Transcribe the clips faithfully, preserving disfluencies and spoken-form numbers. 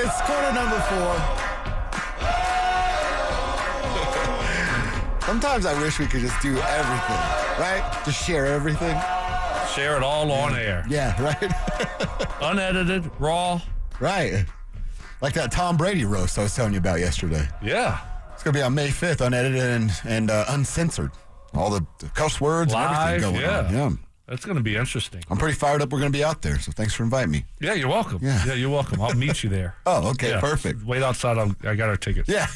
It's corner number four. Sometimes I wish we could just do everything, right? Just share everything. Share it all on air. Yeah, right? Unedited, raw. Right. Like that Tom Brady roast I was telling you about yesterday. Yeah. It's going to be on May fifth, unedited and, and uh, uncensored. All the, the cuss words Live, and everything going yeah. on. Yeah. That's going to be interesting. I'm pretty fired up we're going to be out there, so thanks for inviting me. Yeah, you're welcome. Yeah, yeah you're welcome. I'll meet you there. Oh, okay, yeah. perfect. Wait outside. I'll, I got our tickets. Yeah.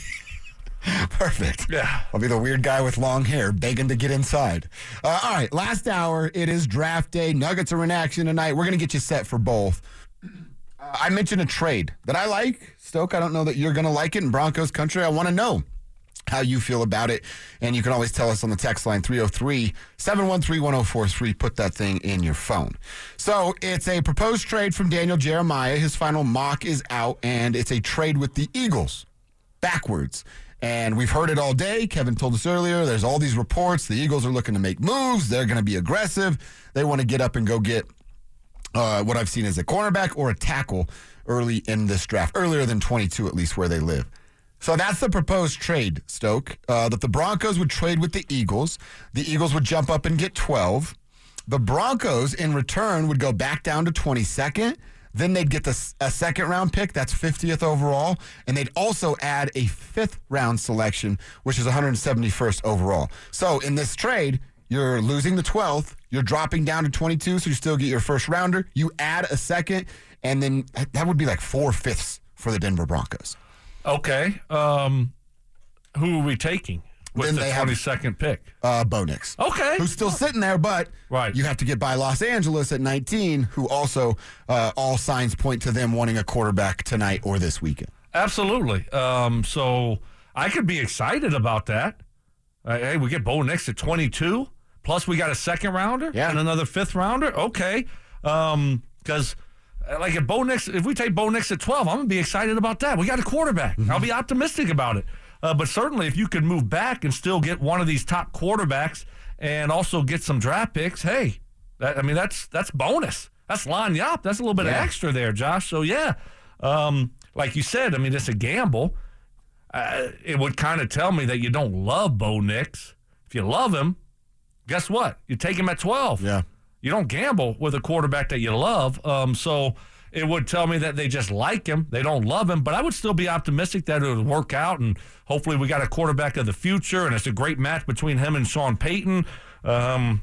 Perfect. Yeah. I'll be the weird guy with long hair begging to get inside. Uh, all right, last hour. It is draft day. Nuggets are in action tonight. We're going to get you set for both. Uh, I mentioned a trade that I like. Stoke, I don't know that you're going to like it in Broncos country. I want to know how you feel about it. And you can always tell us on the text line three oh three, seven one three, one oh four three. Put that thing in your phone. So it's a proposed trade from Daniel Jeremiah. His final mock is out, and it's a trade with the Eagles. Backwards. And we've heard it all day. Kevin told us earlier, there's all these reports. The Eagles are looking to make moves. They're going to be aggressive. They want to get up and go get uh, what I've seen as a cornerback or a tackle early in this draft, earlier than twenty-two at least where they live. So that's the proposed trade, Stoke, uh, that the Broncos would trade with the Eagles. The Eagles would jump up and get twelve. The Broncos, in return, would go back down to twenty-second. Then they'd get the, a second-round pick. That's fiftieth overall. And they'd also add a fifth-round selection, which is one hundred seventy-first overall. So in this trade, you're losing the twelfth. You're dropping down to twenty-two, so you still get your first-rounder. You add a second, and then that would be like four-fifths for the Denver Broncos. Okay. Um, who are we taking with Then the they have- twenty-second pick? Uh, Bo Nix. Okay. Who's still sitting there, but Right. you have to get by Los Angeles at nineteen, who also uh, all signs point to them wanting a quarterback tonight or this weekend. Absolutely. Um, so I could be excited about that. Uh, hey, we get Bo Nix at twenty-two, plus we got a second rounder Yeah. and another fifth rounder. Okay. Because, like, if Bo Nix, if we take Bo Nix at twelve, I'm going to be excited about that. We got a quarterback. Mm-hmm. I'll be optimistic about it. Uh, but certainly, if you could move back and still get one of these top quarterbacks and also get some draft picks, hey, that, I mean, that's that's bonus. That's line yop. That's a little bit Yeah. of extra there, Josh. So, yeah, um, like you said, I mean, it's a gamble. Uh, it would kind of tell me that you don't love Bo Nix. If you love him, guess what? You take him at twelve. Yeah. You don't gamble with a quarterback that you love. Um, so it would tell me that they just like him. They don't love him. But I would still be optimistic that it would work out, and hopefully we got a quarterback of the future, and it's a great match between him and Sean Payton. Um,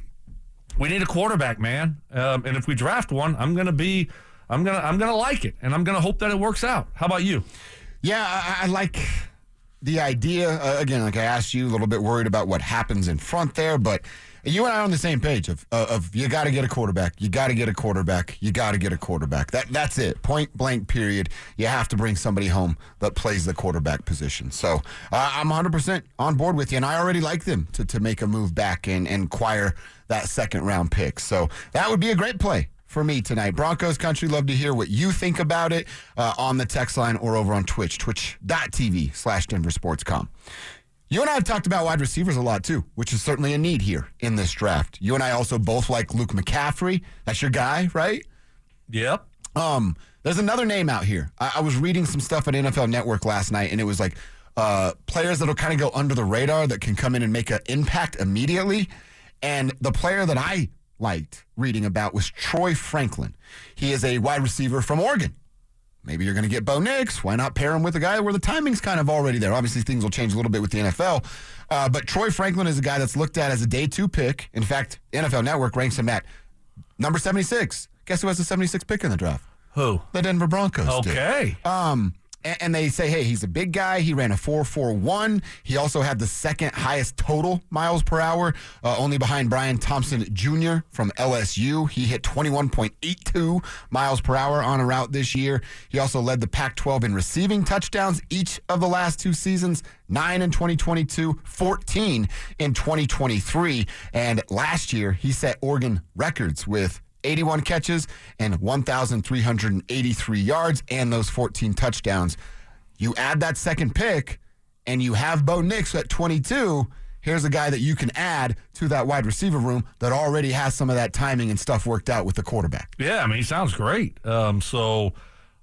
we need a quarterback, man. Um, and if we draft one, I'm gonna be, I'm gonna, I'm gonna like it, and I'm gonna hope that it works out. How about you? Yeah, I, I like the idea. Uh, again, like I asked you, a little bit worried about what happens in front there, but you and I are on the same page of uh, of you got to get a quarterback. You got to get a quarterback. You got to get a quarterback. That That's it. Point blank, period. You have to bring somebody home that plays the quarterback position. So uh, I'm one hundred percent on board with you, and I already like them to, to make a move back and, and acquire that second round pick. So that would be a great play for me tonight. Broncos country, love to hear what you think about it uh, on the text line or over on Twitch, twitch.tv slash Denver Sports Com. You and I have talked about wide receivers a lot, too, which is certainly a need here in this draft. You and I also both like Luke McCaffrey. That's your guy, right? Yep. Um, there's another name out here. I, I was reading some stuff at N F L Network last night, and it was like uh, players that will kind of go under the radar that can come in and make an impact immediately. And the player that I liked reading about was Troy Franklin. He is a wide receiver from Oregon. Maybe you're going to get Bo Nix. Why not pair him with a guy where the timing's kind of already there? Obviously, things will change a little bit with the N F L. Uh, but Troy Franklin is a guy that's looked at as a day two pick. In fact, N F L Network ranks him at number seventy-six. Guess who has the seventy-sixth pick in the draft? Who? The Denver Broncos. Okay. Did. Um, and, and they say, hey, he's a big guy. He ran a four four one. He also had the second highest total miles per hour, uh, only behind Brian Thompson Junior from L S U. He hit twenty-one point eight two miles per hour on a route this year. He also led the Pac twelve in receiving touchdowns each of the last two seasons, nine in twenty twenty-two, fourteen in twenty twenty-three. And last year, he set Oregon records with eighty-one catches and one thousand three hundred eighty-three yards and those fourteen touchdowns. You add that second pick and you have Bo Nix at twenty-two. Here's a guy that you can add to that wide receiver room that already has some of that timing and stuff worked out with the quarterback. Yeah, I mean, he sounds great. Um, so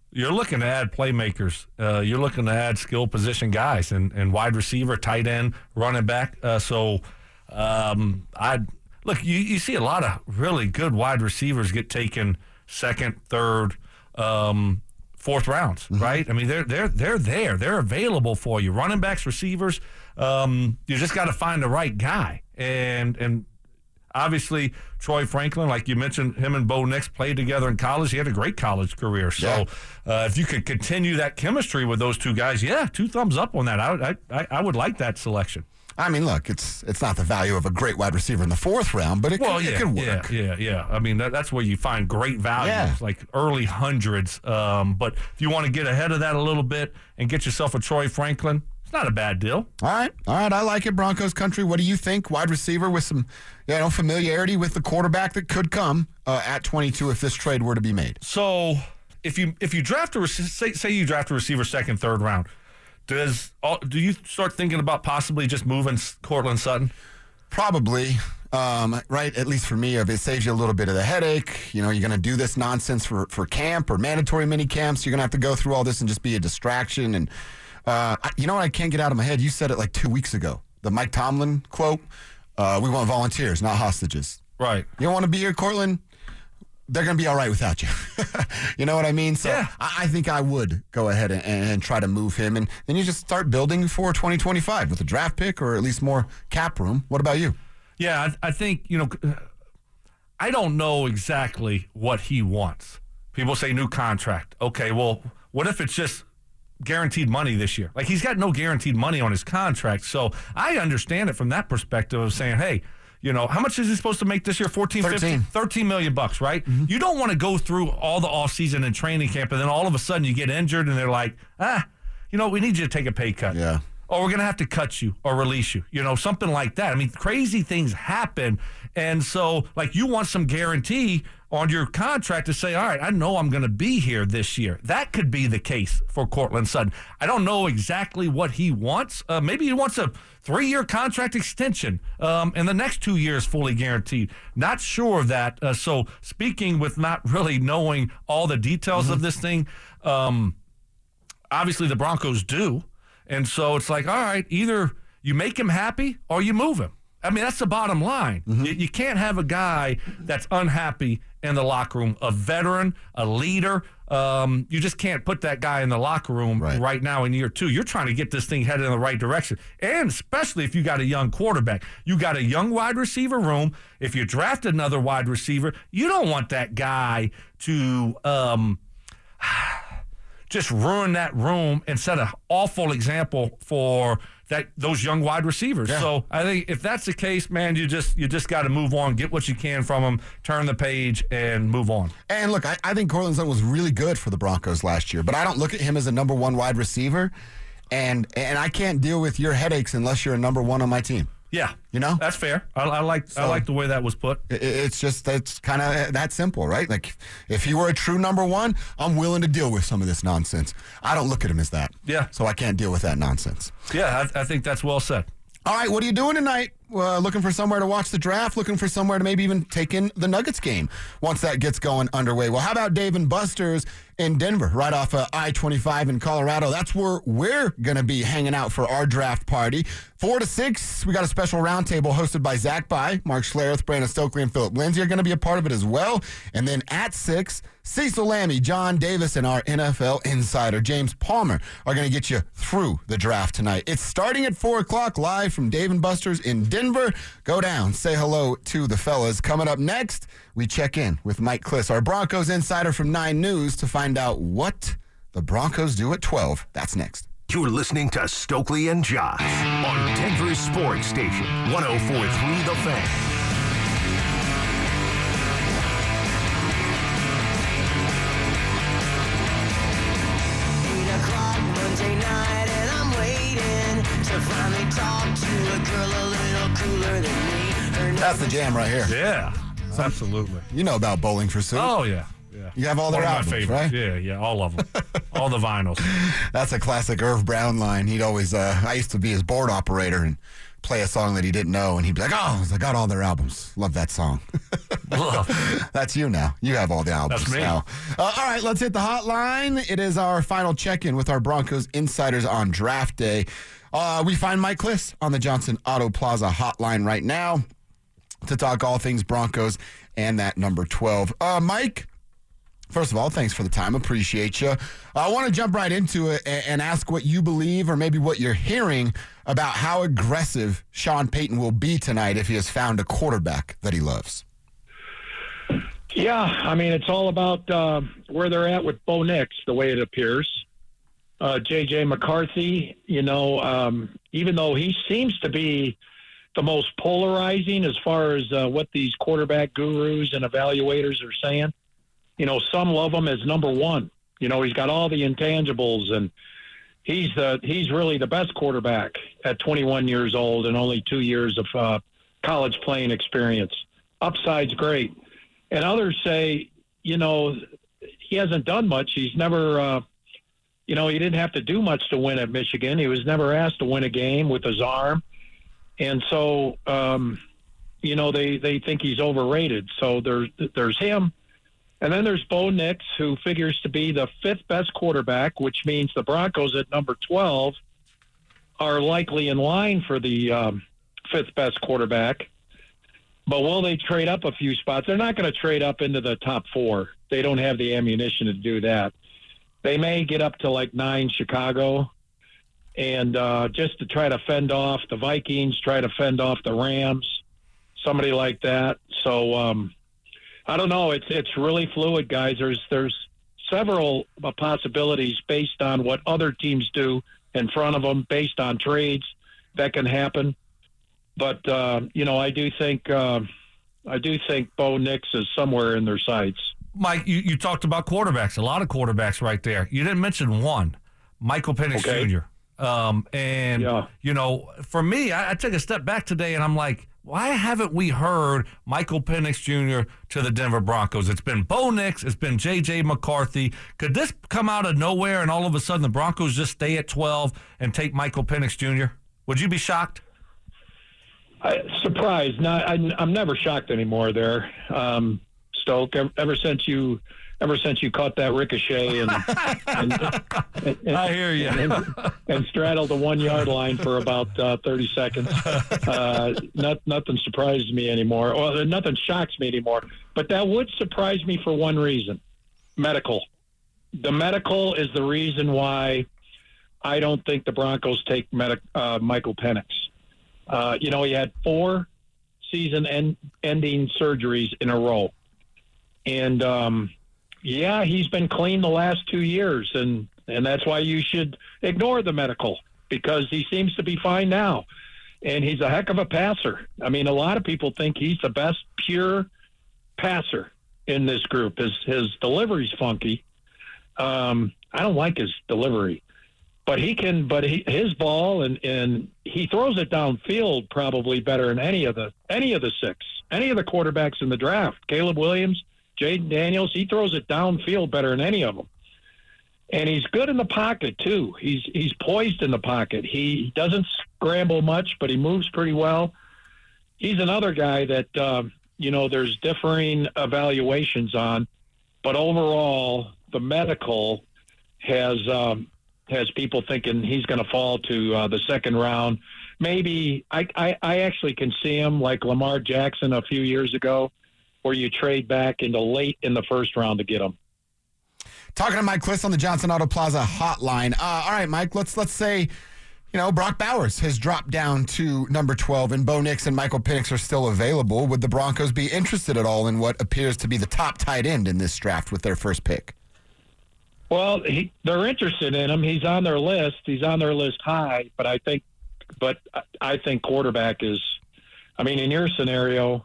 you're looking to add playmakers. Uh, you're looking to add skill position guys and, and wide receiver, tight end, running back. Uh, so um, I look, you, you see a lot of really good wide receivers get taken second, third, um, fourth rounds, mm-hmm. right? I mean, they're they're they're there. They're available for you. Running backs, receivers. Um, you just got to find the right guy. And and obviously, Troy Franklin, like you mentioned, him and Bo Nix played together in college. He had a great college career. So yeah. uh, if you could continue that chemistry with those two guys, yeah, two thumbs up on that. I I, I would like that selection. I mean, look, it's it's not the value of a great wide receiver in the fourth round, but it, well, could, yeah, it could work. Yeah, yeah, yeah. I mean, that, that's where you find great values, yeah. like early hundreds. Um, but if you want to get ahead of that a little bit and get yourself a Troy Franklin, it's not a bad deal. All right, all right. I like it, Broncos country. What do you think? Wide receiver with some, you know, familiarity with the quarterback that could come uh, at twenty-two if this trade were to be made. So if you if you draft a say say you draft a receiver second, third round. Does do you start thinking about possibly just moving Courtland Sutton? Probably, um, right? At least for me, if it saves you a little bit of the headache. You know, you're going to do this nonsense for, for camp or mandatory mini camps. You're going to have to go through all this and just be a distraction. And uh, I, you know what? I can't get out of my head. You said it like two weeks ago. The Mike Tomlin quote: uh, "We want volunteers, not hostages." Right. You don't want to be here, Courtland? They're going to be all right without you. You know what I mean? So yeah. I, I think I would go ahead and, and try to move him. And then you just start building for twenty twenty-five with a draft pick or at least more cap room. What about you? Yeah, I, I think, you know, I don't know exactly what he wants. People say new contract. Okay, well, what if it's just guaranteed money this year? Like, he's got no guaranteed money on his contract. So I understand it from that perspective of saying, hey, you know, how much is he supposed to make this year? fourteen, fifteen, thirteen million bucks, right? Mm-hmm. You don't want to go through all the offseason and training camp, and then all of a sudden you get injured, and they're like, ah, you know, we need you to take a pay cut. Yeah. Or we're going to have to cut you or release you, you know, something like that. I mean, crazy things happen. And so, like, you want some guarantee on your contract to say, all right, I know I'm going to be here this year. That could be the case for Courtland Sutton. I don't know exactly what he wants. Uh, maybe he wants a three-year contract extension um, and the next two years fully guaranteed. Not sure of that. Uh, so speaking with not really knowing all the details mm-hmm. of this thing, um, obviously the Broncos do. And so it's like, all right, either you make him happy or you move him. I mean, that's the bottom line. Mm-hmm. You, you can't have a guy that's unhappy in the locker room, a veteran, a leader. Um, you just can't put that guy in the locker room right. right now in year two. You're trying to get this thing headed in the right direction. And especially if you got a young quarterback. You got a young wide receiver room. If you draft another wide receiver, you don't want that guy to um, just ruin that room and set an awful example for that those young wide receivers. Yeah. So I think if that's the case, man, you just you just got to move on, get what you can from them, turn the page, and move on. And look, I, I think Courtland Sutton was really good for the Broncos last year, but I don't look at him as a number one wide receiver, and and I can't deal with your headaches unless you're a number one on my team. Yeah, you know, that's fair. I, I like so, I like the way that was put. It, it's just it's kind of that simple, right? Like if he were a true number one, I'm willing to deal with some of this nonsense. I don't look at him as that. Yeah, so I can't deal with that nonsense. Yeah, I, I think that's well said. All right, what are you doing tonight? Uh, looking for somewhere to watch the draft? Looking for somewhere to maybe even take in the Nuggets game once that gets going underway? Well, how about Dave and Buster's in Denver, right off uh, I twenty-five in Colorado? That's where we're going to be hanging out for our draft party. Four to six, we got a special roundtable hosted by Zach By, Mark Schlereth, Brandon Stokely, and Philip Lindsay are going to be a part of it as well. And then at six, Cecil Lammey, John Davis, and our N F L insider, James Palmer, are going to get you through the draft tonight. It's starting at four o'clock live from Dave and Buster's in Denver. Go down, say hello to the fellas. Coming up next, we check in with Mike Kliss, our Broncos insider from Nine News, to find out what the Broncos do at twelve. That's next. You're listening to Stokely and Josh on Denver's Sports Station, one oh four point three The Fan. eight o'clock Monday night and I'm waiting to finally talk to a girl a little cooler than me. Her That's the jam right here. Yeah, absolutely. You know about Bowling for Soup. Oh, yeah. Yeah. You have all their One of albums, my favorites. right? Yeah, yeah, all of them. All the vinyls. That's a classic Irv Brown line. He'd always, uh, I used to be his board operator and play a song that he didn't know, and he'd be like, "Oh, I got all their albums. Love that song." That's you now. You have all the albums That's me. now. Uh, all right, let's hit the hotline. It is our final check-in with our Broncos insiders on draft day. Uh, we find Mike Kliss on the Johnson Auto Plaza hotline right now to talk all things Broncos and that number twelve. Uh, Mike, first of all, thanks for the time. Appreciate you. I want to jump right into it and, and ask what you believe or maybe what you're hearing about how aggressive Sean Payton will be tonight if he has found a quarterback that he loves. Yeah, I mean, it's all about uh, where they're at with Bo Nix, the way it appears. Uh, J J McCarthy, you know, um, even though he seems to be the most polarizing as far as uh, what these quarterback gurus and evaluators are saying, you know, some love him as number one. You know, he's got all the intangibles, and he's the he's really the best quarterback at twenty-one years old and only two years of uh, college playing experience. Upside's great. And others say, you know, he hasn't done much. He's never, uh, you know, he didn't have to do much to win at Michigan. He was never asked to win a game with his arm. And so, um, you know, they, they think he's overrated. So there's, there's him. And then there's Bo Nix, who figures to be the fifth best quarterback, which means the Broncos at number twelve are likely in line for the um, fifth best quarterback. But will they trade up a few spots? They're not going to trade up into the top four. They don't have the ammunition to do that. They may get up to like nine Chicago, and uh, just to try to fend off the Vikings, try to fend off the Rams, somebody like that. So um, I don't know. It's it's really fluid, guys. There's there's several possibilities based on what other teams do in front of them, based on trades that can happen. But, uh, you know, I do think uh, I do think Bo Nix is somewhere in their sights. Mike, you, you talked about quarterbacks, a lot of quarterbacks right there. You didn't mention one, Michael Penix Okay. Junior Um, and, Yeah. you know, for me, I, I took a step back today, and I'm like, why haven't we heard Michael Penix Junior to the Denver Broncos? It's been Bo Nix. It's been J J McCarthy. Could this come out of nowhere and all of a sudden the Broncos just stay at twelve and take Michael Penix Junior? Would you be shocked? I, surprised. Not, I, I'm never shocked anymore there, um, Stoke. Ever, ever since you, ever since you caught that ricochet and, and, and, and I hear you. and, and straddled the one yard line for about uh, thirty seconds. Uh, not, nothing surprises me anymore. Well, nothing shocks me anymore. But that would surprise me for one reason: medical. The medical is the reason why I don't think the Broncos take medic, uh, Michael Penix. Uh, you know, he had four season-ending surgeries in a row. And, um, yeah, he's been clean the last two years, and, and that's why you should ignore the medical, because he seems to be fine now. And he's a heck of a passer. I mean, a lot of people think he's the best pure passer in this group. His, his delivery's funky. Um, I don't like his delivery. But he can, but he, his ball and, and he throws it downfield probably better than any of the any of the six, any of the quarterbacks in the draft. Caleb Williams, Jaden Daniels, he throws it downfield better than any of them. And he's good in the pocket too. He's he's poised in the pocket. He doesn't scramble much, but he moves pretty well. He's another guy that um, you know there's differing evaluations on, but overall the medical has. Um, has people thinking he's going to fall to uh, the second round. Maybe I, I, I actually can see him like Lamar Jackson a few years ago, where you trade back into late in the first round to get him. Talking to Mike Kliss on the Johnson Auto Plaza hotline. Uh, all right, Mike, let's let's say, you know, Brock Bowers has dropped down to number twelve and Bo Nix and Michael Penix are still available. Would the Broncos be interested at all in what appears to be the top tight end in this draft with their first pick? Well, he, they're interested in him. He's on their list. He's on their list high, but I think, but I think quarterback is. I mean, in your scenario,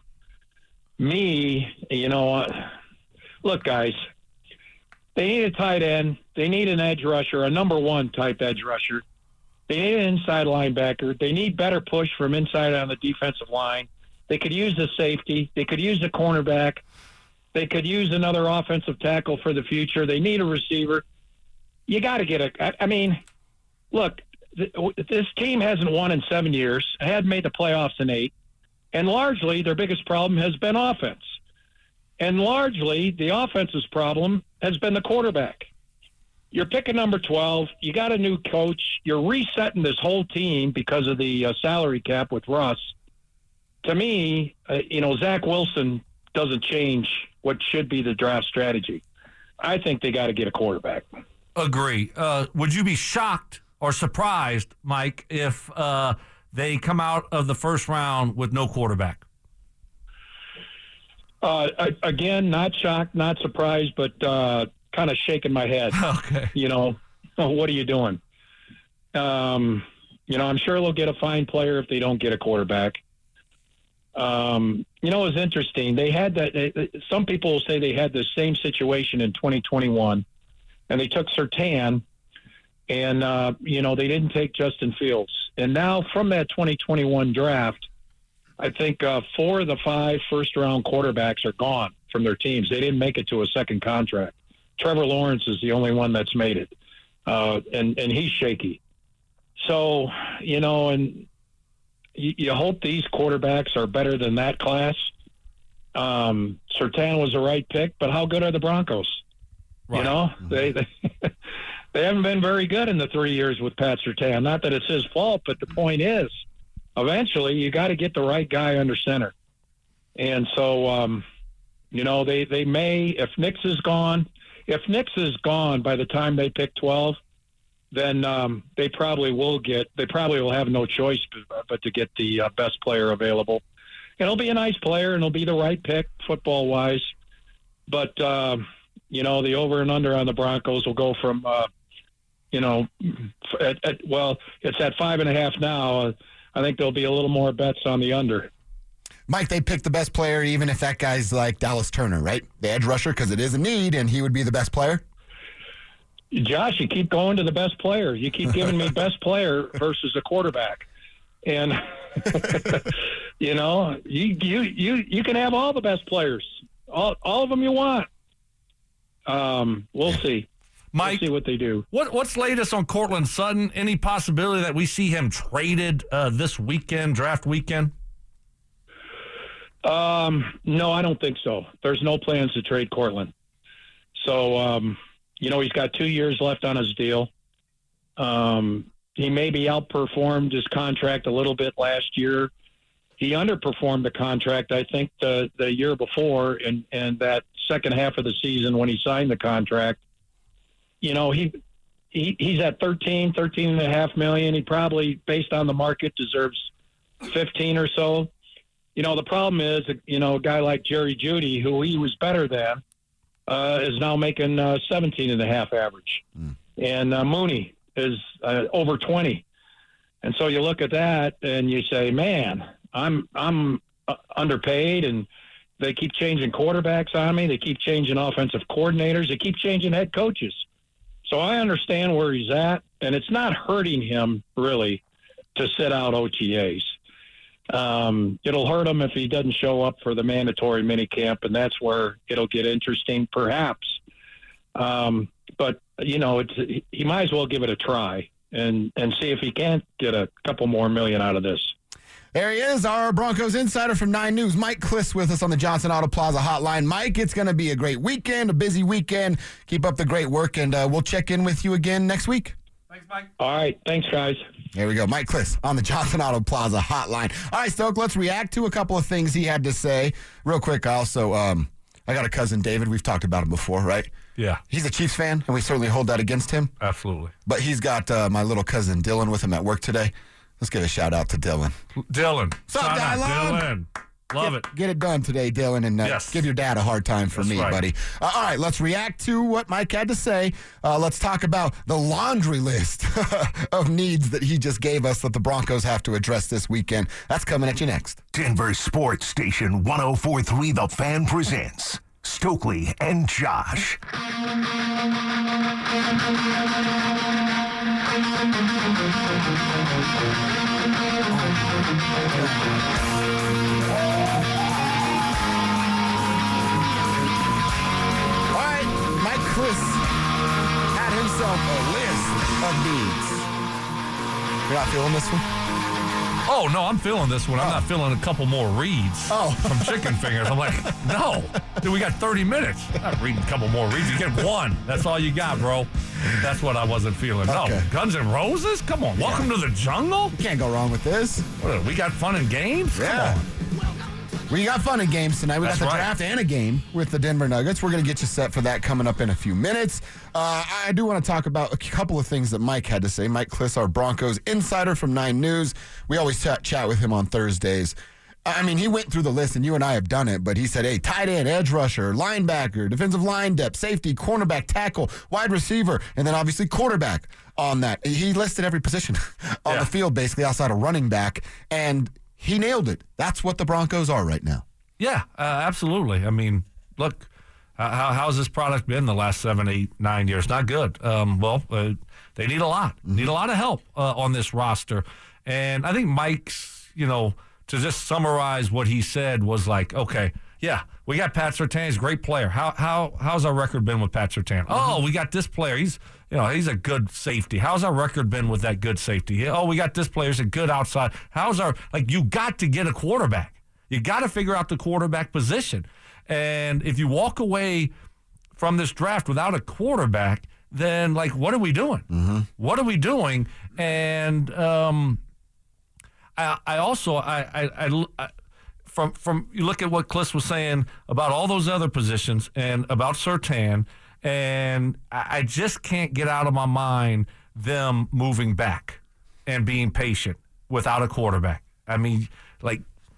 me, you know, look, guys, they need a tight end. They need an edge rusher, a number one type edge rusher. They need an inside linebacker. They need better push from inside on the defensive line. They could use the safety. They could use a cornerback. They could use another offensive tackle for the future. They need a receiver. You got to get a – I mean, look, th- this team hasn't won in seven years, had made the playoffs in eight, and largely their biggest problem has been offense. And largely the offense's problem has been the quarterback. You're picking number twelve. You got a new coach. You're resetting this whole team because of the uh, salary cap with Russ. To me, uh, you know, Zach Wilson doesn't change what should be the draft strategy. I think they got to get a quarterback. Agree. Uh, would you be shocked or surprised, Mike, if uh, they come out of the first round with no quarterback? Uh, again, not shocked, not surprised, but uh, kind of shaking my head. Okay. You know, oh, what are you doing? Um, you know, I'm sure they'll get a fine player if they don't get a quarterback. Um, you know, it's interesting. They had that. They, some people will say they had the same situation in twenty twenty-one, and they took Surtain, and uh, you know they didn't take Justin Fields. And now from that twenty twenty-one draft, I think uh, four of the five first-round quarterbacks are gone from their teams. They didn't make it to a second contract. Trevor Lawrence is the only one that's made it, uh, and and he's shaky. So you know, and you, you hope these quarterbacks are better than that class. Um, Surtain was the right pick, but how good are the Broncos? Right. You know, mm-hmm. they they they haven't been very good in the three years with Pat Surtain. Not that it's his fault, but the point is, eventually you got to get the right guy under center. And so, um, you know, they, they may, if Nix is gone, if Nix is gone by the time they pick twelve, then um, they probably will get, they probably will have no choice but, but to get the uh, best player available. And it'll be a nice player and it'll be the right pick football wise. But, uh, you know, the over and under on the Broncos will go from, uh, you know, at, at, well, it's at five and a half now. I think there'll be a little more bets on the under. Mike, they picked the best player, even if that guy's like Dallas Turner, right? The edge rusher, because it is a need, and he would be the best player? Josh, you keep going to the best player. You keep giving me best player versus a quarterback. And, you know, you, you, you, you can have all the best players, all, all of them you want. Um, we'll see. Mike, we'll see what they do. What What's latest on Cortland Sutton? Any possibility that we see him traded uh, this weekend, draft weekend? Um, no, I don't think so. There's no plans to trade Cortland. So, um, you know, he's got two years left on his deal. Um, he maybe outperformed his contract a little bit last year. He underperformed the contract, I think, the, the year before, and, and that second half of the season when he signed the contract. You know, he, he he's at thirteen, thirteen and a half million. He probably, based on the market, deserves fifteen or so. You know, the problem is, you know, a guy like Jerry Jeudy, who he was better than, uh, is now making uh, seventeen and a half average. Mm. And uh, Mooney is uh, over twenty. And so you look at that and you say, man, I'm, I'm uh, underpaid, and they keep changing quarterbacks on me. They keep changing offensive coordinators. They keep changing head coaches. So I understand where he's at, and it's not hurting him, really, to sit out O T As. Um, it'll hurt him if he doesn't show up for the mandatory minicamp, and that's where it'll get interesting, perhaps. Um, but, you know, it's, he might as well give it a try and, and see if he can't get a couple more million out of this. There he is, our Broncos insider from Nine News, Mike Klis, with us on the Johnson Auto Plaza hotline. Mike, it's going to be a great weekend, a busy weekend. Keep up the great work, and uh, we'll check in with you again next week. Thanks, Mike. All right. Thanks, guys. There we go. Mike Klis on the Johnson Auto Plaza hotline. All right, Stoke, let's react to a couple of things he had to say. Real quick, I also, um, I got a cousin, David. We've talked about him before, right? Yeah. He's a Chiefs fan, and we certainly hold that against him. Absolutely. But he's got uh, my little cousin, Dylan, with him at work today. Let's give a shout out to Dylan. Dylan. What's up, Dylan? Love get, it. Get it done today, Dylan, and uh, yes. give your dad a hard time for That's me, right. buddy. Uh, all right, let's react to what Mike had to say. Uh, let's talk about the laundry list of needs that he just gave us that the Broncos have to address this weekend. That's coming at you next. Denver Sports Station one oh four point three The Fan presents Stokely and Josh. All right, Mike Klis had himself a list of needs. You're not feeling this one? Oh, no, I'm feeling this one. I'm not feeling a couple more reads Oh. from Chicken Fingers. I'm like, no. Dude, we got thirty minutes. I'm not reading a couple more reads. You get one. That's all you got, bro. That's what I wasn't feeling. Okay. No. Guns N' Roses? Come on. Welcome to the jungle? Can't go wrong with this. What, we got fun and games? Yeah. Come on. We got fun in games tonight. We That's got the right. draft and a game with the Denver Nuggets. We're going to get you set for that coming up in a few minutes. Uh, I do want to talk about a couple of things that Mike had to say. Mike Kliss, our Broncos insider from Nine News. We always chat, chat with him on Thursdays. I mean, he went through the list, and you and I have done it, but he said, hey, tight end, edge rusher, linebacker, defensive line depth, safety, cornerback, tackle, wide receiver, and then obviously quarterback on that. He listed every position on Yeah. the field, basically, outside of running back, and he nailed it. That's what the Broncos are right now. Yeah, uh, absolutely. I mean, look, uh, how, how's this product been the last seven, eight, nine years? Not good. Um, well, uh, they need a lot, Mm-hmm. need a lot of help uh, on this roster. And I think Mike's, you know, to just summarize what he said was like, okay, yeah, we got Pat Surtain. He's a great player. How how how's our record been with Pat Surtain? Mm-hmm. Oh, we got this player. He's you know he's a good safety. How's our record been with that good safety? Oh, we got this player. He's a good outside. How's our like? You got to get a quarterback. You got to figure out the quarterback position. And if you walk away from this draft without a quarterback, then like what are we doing? Mm-hmm. What are we doing? And um, I, I also I, I, I, I from from you look at what Kliss was saying about all those other positions and about Surtain, and I, I just can't get out of my mind them moving back and being patient without a quarterback. I mean, like,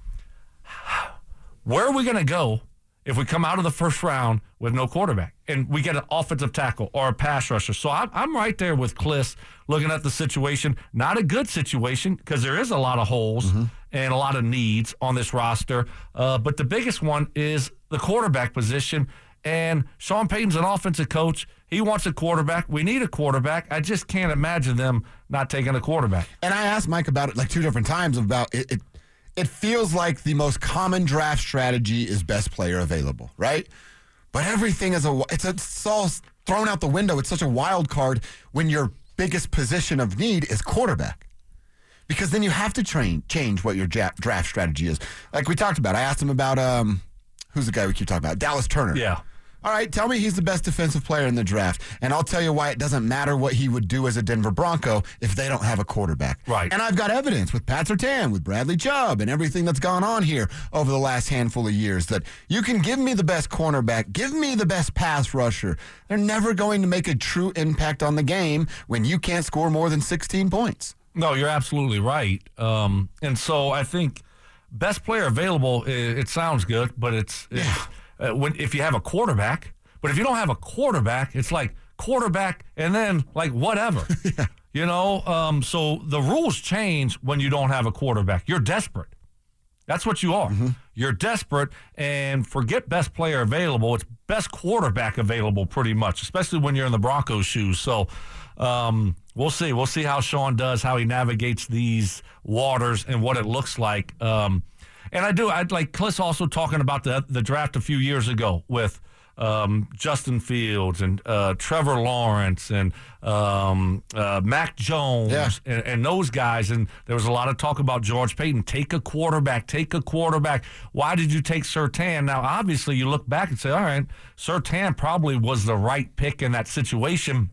where are we going to go if we come out of the first round with no quarterback and we get an offensive tackle or a pass rusher? So I'm, I'm right there with Kliss looking at the situation. Not a good situation because there is a lot of holes mm-hmm. and a lot of needs on this roster. Uh, but the biggest one is the quarterback position. And Sean Payton's an offensive coach. He wants a quarterback. We need a quarterback. I just can't imagine them not taking a quarterback. And I asked Mike about it like two different times about it. It, it feels like the most common draft strategy is best player available, right? But everything is a it's, a, it's all thrown out the window. It's such a wild card when your biggest position of need is quarterback. Because then you have to train change what your ja- draft strategy is. Like we talked about, I asked him about um, who's the guy we keep talking about? Dallas Turner. Yeah. All right, tell me he's the best defensive player in the draft, and I'll tell you why it doesn't matter what he would do as a Denver Bronco if they don't have a quarterback. Right. And I've got evidence with Pat Surtain, with Bradley Chubb, and everything that's gone on here over the last handful of years that you can give me the best cornerback, give me the best pass rusher. They're never going to make a true impact on the game when you can't score more than sixteen points. No, you're absolutely right. Um, and so I think best player available, it, it sounds good, but it's, it's Yeah. Uh, when if you have a quarterback, but if you don't have a quarterback, it's like quarterback and then like whatever, yeah. you know. Um, so the rules change when you don't have a quarterback. You're desperate. That's what you are. Mm-hmm. You're desperate, and forget best player available. It's best quarterback available, pretty much, especially when you're in the Broncos' shoes. So um, we'll see. We'll see how Sean does, how he navigates these waters, and what it looks like. Um, And I do. I'd like Kliss also talking about the the draft a few years ago with um, Justin Fields and uh, Trevor Lawrence and um, uh, Mac Jones Yeah. and, and those guys. And there was a lot of talk about George Payton. Take a quarterback. Take a quarterback. Why did you take Surtain? Now, obviously, you look back and say, all right, Surtain probably was the right pick in that situation.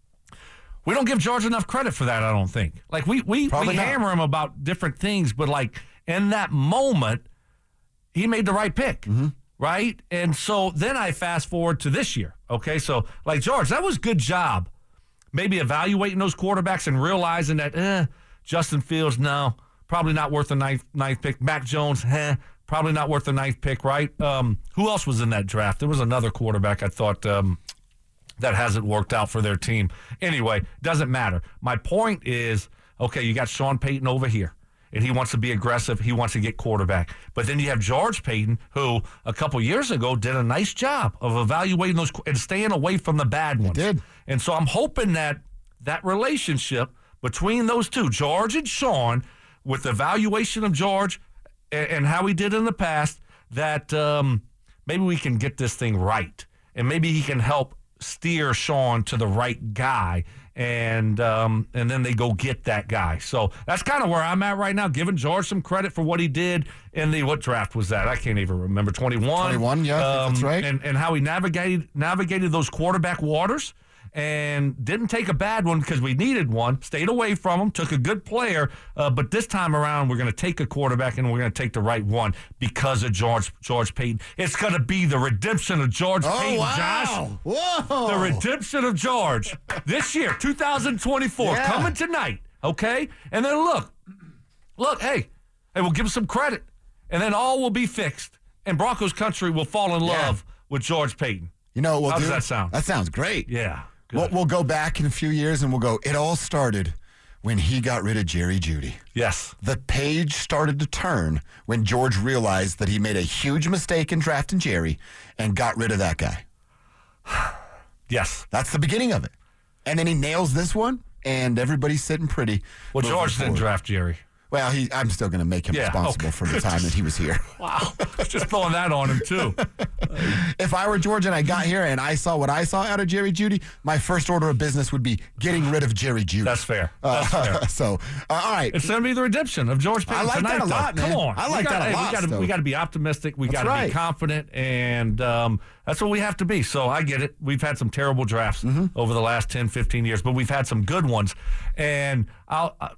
We don't give George enough credit for that, I don't think. Like, we, we, we hammer him about different things, but, like, in that moment, he made the right pick, mm-hmm. right? And so then I fast forward to this year, okay? So, like, George, that was a good job. Maybe evaluating those quarterbacks and realizing that, eh, Justin Fields, no, probably not worth the ninth, ninth pick. Mac Jones, eh, probably not worth the ninth pick, right? Um, who else was in that draft? There was another quarterback I thought um, that hasn't worked out for their team. Anyway, doesn't matter. My point is, okay, you got Sean Payton over here. And he wants to be aggressive. He wants to get quarterback. But then you have George Payton, who a couple years ago did a nice job of evaluating those and staying away from the bad ones. He did. And so I'm hoping that that relationship between those two, George and Sean, with the evaluation of George and, and how he did in the past, that um, maybe we can get this thing right. And maybe he can help steer Sean to the right guy, and um, and then they go get that guy. So that's kind of where I'm at right now, giving George some credit for what he did in the, what draft was that? I can't even remember, twenty-one? twenty-one, yeah, I think that's right. And, and how he navigated navigated those quarterback waters and didn't take a bad one because we needed one, stayed away from him, took a good player, uh, but this time around we're going to take a quarterback and we're going to take the right one because of George George Paton. It's going to be the redemption of George Oh, Paton, wow. Josh. Whoa. The redemption of George this year, two thousand twenty-four, Yeah. coming tonight, okay? And then look, look, hey, hey, we'll give him some credit, and then all will be fixed, and Broncos country will fall in Yeah. love with George Paton. You know what we'll How does do? that sound? That sounds great. Yeah. Good. We'll, we'll go back in a few years and we'll go, it all started when he got rid of Jerry Jeudy. Yes. The page started to turn when George realized that he made a huge mistake in drafting Jerry and got rid of that guy. Yes. That's the beginning of it. And then he nails this one, and everybody's sitting pretty. Well, moving George didn't forward. draft Jerry. Well, he, I'm still going to make him Yeah, responsible okay. for the time that he was here. Wow. Just throwing that on him, too. If I were George and I got here and I saw what I saw out of Jerry Jeudy, my first order of business would be getting rid of Jerry Jeudy. That's fair. That's Uh, fair. So, uh, all right. It's going to be the redemption of George Paton I like tonight, that a though. lot, man. Come on. I We like gotta- that a hey, lot, We got to Stoke. we got to be optimistic. We got to right. be confident, and um, that's what we have to be. So I get it. We've had some terrible drafts Mm-hmm. over the last ten, fifteen years, but we've had some good ones. And I'll uh,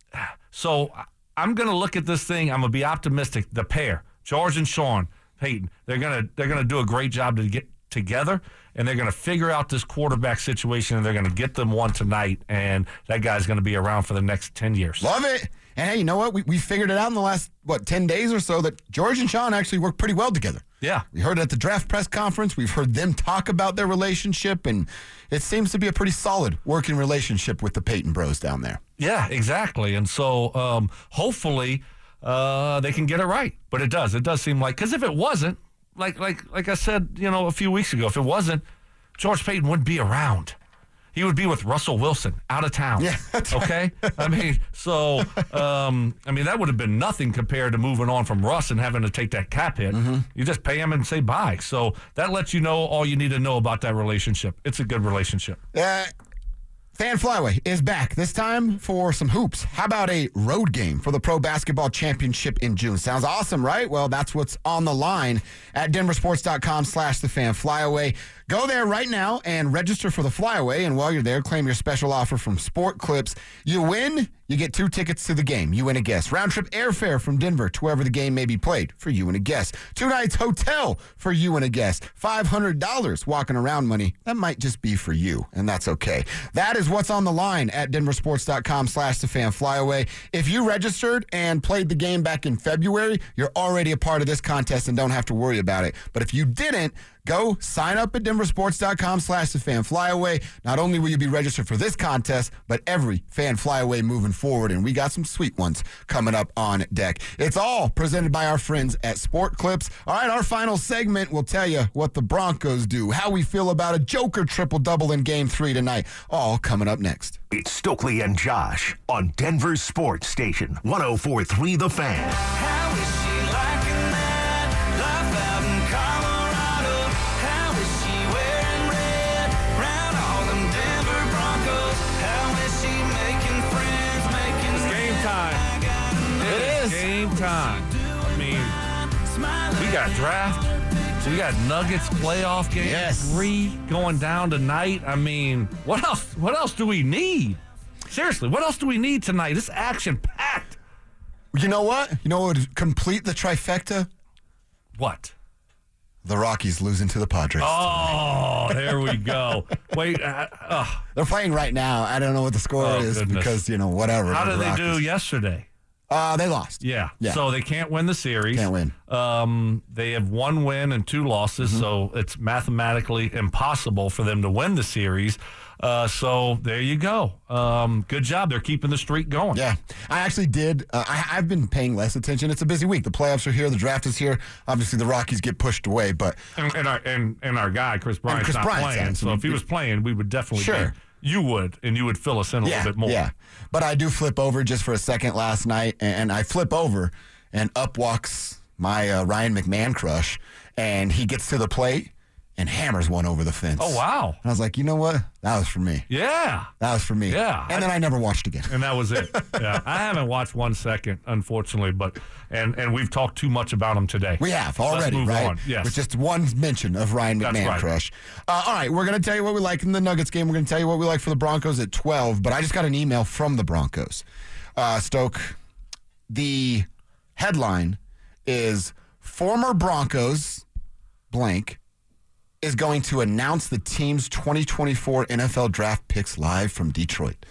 so I'm going to look at this thing. I'm going to be optimistic. The pair, George and Sean Payton, they're going to they're going to do a great job to get together, and they're going to figure out this quarterback situation, and they're going to get them one tonight, and that guy's going to be around for the next ten years. Love it. And hey, you know what? We, we figured it out in the last, what, ten days or so that George and Sean actually work pretty well together. Yeah. We heard it at the draft press conference. We've heard them talk about their relationship, and it seems to be a pretty solid working relationship with the Payton bros down there. Yeah, exactly. And so um, hopefully uh, they can get it right. But it does. It does seem like, because if it wasn't, like like like I said, you know, a few weeks ago, if it wasn't, George Paton wouldn't be around. He would be with Russell Wilson out of town. Yeah, that's right. Okay? I mean, so, um, I mean, that would have been nothing compared to moving on from Russ and having to take that cap hit. Mm-hmm. You just pay him and say bye. So that lets you know all you need to know about that relationship. It's a good relationship. Uh, Fan Flyway is back, this time for some hoops. How about a road game for the Pro Basketball Championship in June? Sounds awesome, right? Well, that's what's on the line at denversports.com slash the fan flyaway. Go there right now and register for the flyaway. And while you're there, claim your special offer from Sport Clips. You win, you get two tickets to the game. You and a guest. Round trip airfare from Denver to wherever the game may be played for you and a guest. Two nights hotel for you and a guest. five hundred dollars walking around money. That might just be for you, and that's okay. That is what's on the line at denversports.com slash the fan flyaway. If you registered and played the game back in February, you're already a part of this contest and don't have to worry about it. But if you didn't, go sign up at denversports.com slash the fan flyaway. Not only will you be registered for this contest, but every fan flyaway moving forward. And we got some sweet ones coming up on deck. It's all presented by our friends at Sport Clips. All right, our final segment will tell you what the Broncos do, how we feel about a Joker triple-double in game three tonight. All coming up next. It's Stokely and Josh on Denver's Sports Station, one oh four point three The Fan. How is she liking that life out in Colorado? How is she wearing red round all them Denver Broncos? How is she making friends, making Game time. It is game time. I mean, we got draft. We got Nuggets playoff game Yes. three going down tonight. I mean, what else? What else do we need? Seriously, what else do we need tonight? It's action packed. You know what? You know what would complete the trifecta? What? The Rockies losing to the Padres. Oh, there we go. Wait, uh, uh, They're playing right now. I don't know what the score Oh, is goodness. because, you know, whatever. how the did they do Rockies. yesterday? Uh, they lost. Yeah. Yeah. So they can't win the series. Can't win. Um, they have one win and two losses, so it's mathematically impossible for them to win the series. Uh, so there you go. Um, good job. They're keeping the streak going. Yeah. I actually did. Uh, I, I've been paying less attention. It's a busy week. The playoffs are here. The draft is here. Obviously, the Rockies get pushed away, but And, and our and, and our guy Chris Bryant's Chris not Bryant's playing. out, so So if we- he was playing, we would definitely. Sure. Be, you would, and you would fill us in a yeah, little bit more. yeah. But I do flip over just for a second last night, and, and I flip over, and up walks my uh, Ryan McMahon crush, and he gets to the plate, and hammers one over the fence. Oh, wow. And I was like, you know what? That was for me. Yeah. That was for me. Yeah. And then I never watched again. And that was it. Yeah. I haven't watched one second, unfortunately, but and and we've talked too much about him today. We have Let's already, move right? on. Yes. With just one mention of Ryan That's McMahon right. crush. Uh, all right, we're going to tell you what we like in the Nuggets game. We're going to tell you what we like for the Broncos at twelve, but I just got an email from the Broncos. Uh, Stoke, the headline is former Broncos blank is going to announce the team's twenty twenty-four N F L draft picks live from Detroit.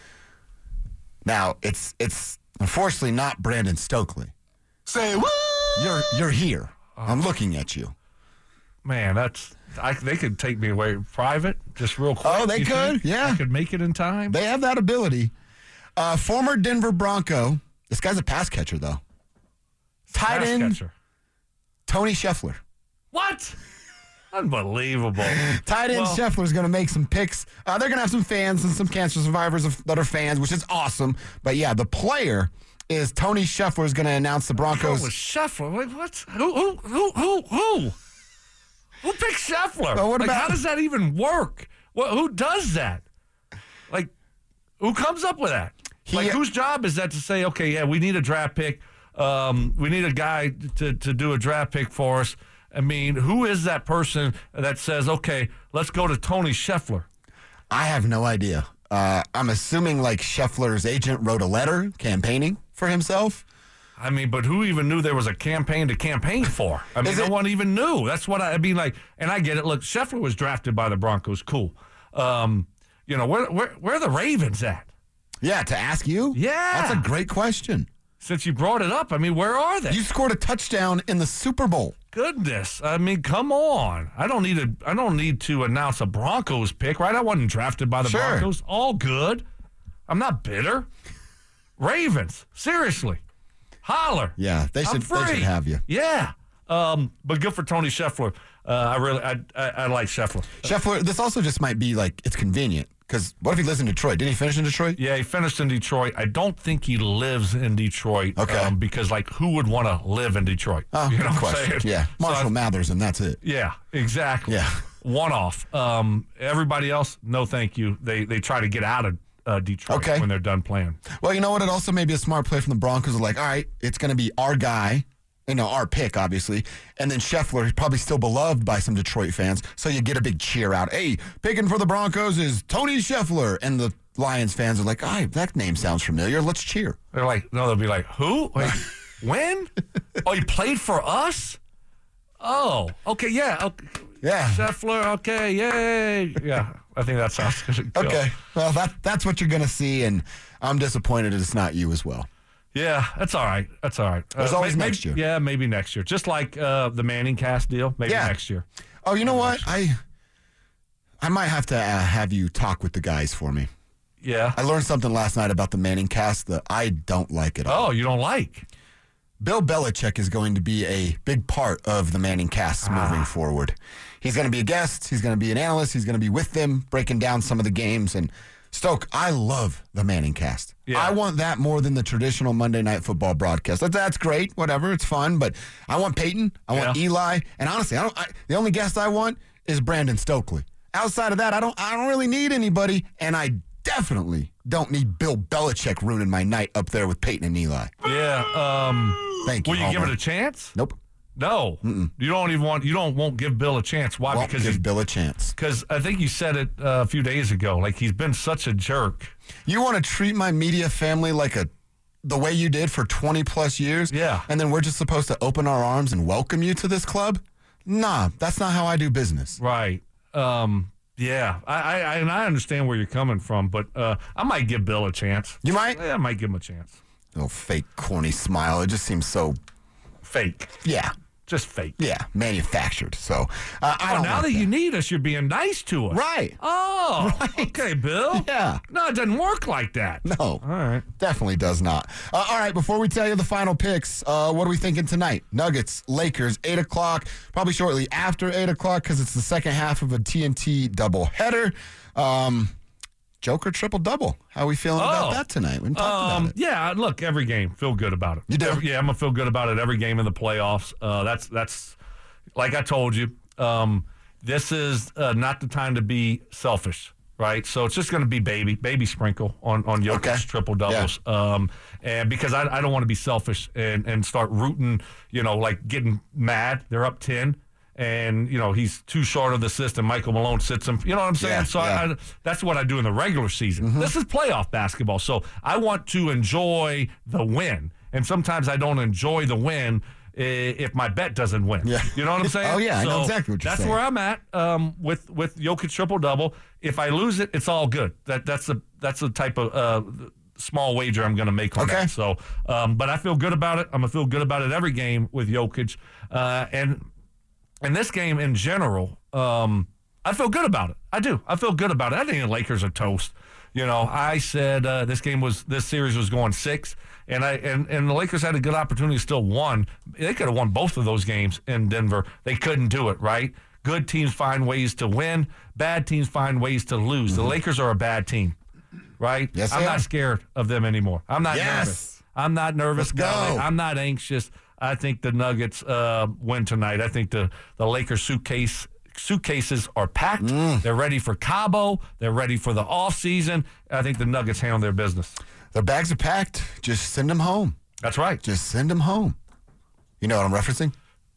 Now, it's it's unfortunately not Brandon Stokely. Say what? You're you're here. I'm looking at you. Man, that's I, they could take me away private, just real quick. Oh, they You could? think? Yeah. I could make it in time. They have that ability. Uh, former Denver Bronco. This guy's a pass catcher, though. Tight Pass end catcher. Tony Scheffler. What? Unbelievable. Tight end Well- Scheffler's going to make some picks. Uh, they're going to have some fans and some cancer survivors of, that are fans, which is awesome. But yeah, the player is Tony Scheffler is going to announce the Broncos. What was Scheffler? Wait, what? Who? Who? Who? Who? Who? Who picked Scheffler? Well, what like, about- how does that even work? What? Who does that? Like, who comes up with that? He- like, whose job is that to say, okay, yeah, we need a draft pick. Um, we need a guy to to do a draft pick for us. I mean, who is that person that says, okay, let's go to Tony Scheffler? I have no idea. Uh, I'm assuming like Scheffler's agent wrote a letter campaigning for himself. I mean, but who even knew there was a campaign to campaign for? I mean, Is no it- one even knew. That's what I, I mean, like, and I get it. Look, Scheffler was drafted by the Broncos. Cool. Um, you know, where, where, where are the Ravens at? Yeah, to ask you? Yeah. That's a great question. Since you brought it up, I mean, where are they? You scored a touchdown in the Super Bowl. Goodness. I mean, come on. I don't need to I don't need to announce a Broncos pick, right? I wasn't drafted by the Sure. Broncos. All good. I'm not bitter. Ravens. Seriously. Holler. Yeah, they I'm should, they should free. have you. Yeah. Um, but good for Tony Scheffler. Uh, I really I, I I like Scheffler. Scheffler, this also just might be like, it's convenient. Because what if he lives in Detroit? Didn't he finish in Detroit? Yeah, he finished in Detroit. I don't think he lives in Detroit. Okay. Um, because like who would want to live in Detroit? Oh, You know good what I'm question. saying? Yeah, So Marshall I- Mathers, and that's it. Yeah, exactly. Yeah. One off. Um, everybody else, no thank you. They they try to get out of uh, Detroit Okay. when they're done playing. Well, you know what? It also may be a smart play from the Broncos. They're like, all right, it's going to be our guy, you know, our pick, obviously. And then Scheffler, he's probably still beloved by some Detroit fans. So you get a big cheer out. Hey, picking for the Broncos is Tony Scheffler. And the Lions fans are like, all right, that name sounds familiar. Let's cheer. They're like, no, they'll be like, who? Wait, when? Oh, he played for us? Oh, okay, yeah. Okay. Yeah. Scheffler, okay, yay. Yeah, I think that sounds good. Okay. Well, that that's what you're going to see. And I'm disappointed it's not you as well. Yeah, that's all right. That's all right. There's Uh, always may- next year. Yeah, maybe next year. Just like uh, the Manning cast deal, maybe Yeah. next year. Oh, you know what? I I might have to uh, have you talk with the guys for me. Yeah. I learned something last night about the Manning cast that I don't like at all. Oh, you don't like? Bill Belichick is going to be a big part of the Manning cast Ah. moving forward. He's going to be a guest. He's going to be an analyst. He's going to be with them, breaking down some of the games. And Stoke, I love the Manning cast. Yeah. I want that more than the traditional Monday Night Football broadcast. That, that's great, whatever, it's fun. But I want Peyton. I want Yeah. Eli. And honestly, I don't. I, the only guest I want is Brandon Stokely. Outside of that, I don't. I don't really need anybody. And I definitely don't need Bill Belichick ruining my night up there with Peyton and Eli. Yeah. Um, Thank you. will you give Homer. it a chance? Nope. No. You don't even want. You don't won't give Bill a chance. Why? Won't because give he's- Bill a chance. Because I think you said it uh, a few days ago. Like he's been such a jerk. You want to treat my media family like a the way you did for twenty plus years? Yeah. And then we're just supposed to open our arms and welcome you to this club? Nah, that's not how I do business. Right. Um, yeah. I, I, I and I understand where you're coming from, but uh, I might give Bill a chance. You might? Yeah, I might give him a chance. Little fake corny smile. It just seems so Fake. yeah. Just fake. Yeah, manufactured. So uh, I Oh, don't now like that that. you need us, you're being nice to us. Right. Oh, okay, Bill. Yeah. No, it doesn't work like that. No. All right. Definitely does not. Uh, all right, before we tell you the final picks, uh, what are we thinking tonight? Nuggets, Lakers, eight o'clock, probably shortly after eight o'clock because it's the second half of a T N T doubleheader. Um, Joker triple-double. How are we feeling about Oh. that tonight? We haven't talked Um, about it. yeah, look, every game, feel good about it. You do? Every- yeah, I'm gonna feel good about it every game in the playoffs. Uh, that's that's like I told you. Um, this is uh, not the time to be selfish, right? So it's just going to be baby, baby sprinkle on, on Jokic Okay. triple doubles. Yeah. Um, and because I, I don't want to be selfish and, and start rooting, you know, like getting mad. They're up ten. And, you know, he's too short of the system. Michael Malone sits him. You know what I'm saying? Yeah, so yeah. I, I, that's what I do in the regular season. Mm-hmm. This is playoff basketball. So I want to enjoy the win. And sometimes I don't enjoy the win if my bet doesn't win. Yeah. You know what I'm saying? Oh, yeah. So I know exactly what you're that's saying. where I'm at um, with, with Jokic triple-double. If I lose it, it's all good. That That's the that's the type of uh, small wager I'm going to make on Okay. that. So, um, but I feel good about it. I'm going to feel good about it every game with Jokic. Uh, and in this game in general, um, I feel good about it. I do. I feel good about it. I think the Lakers are toast. You know, I said uh, this game was this series was going six, and I and, and the Lakers had a good opportunity, still won. They could have won both of those games in Denver. They couldn't do it, right? Good teams find ways to win. Bad teams find ways to lose. Mm-hmm. The Lakers are a bad team, right? Yes, I'm they not are. scared of them anymore. I'm not Yes. nervous. I'm not nervous. Let's go. I'm not anxious. I think the Nuggets uh, win tonight. I think the, the Lakers suitcase suitcases are packed. Mm. They're ready for Cabo. They're ready for the offseason. I think the Nuggets handle their business. Their bags are packed. Just send them home. That's right. Just send them home. You know what I'm referencing?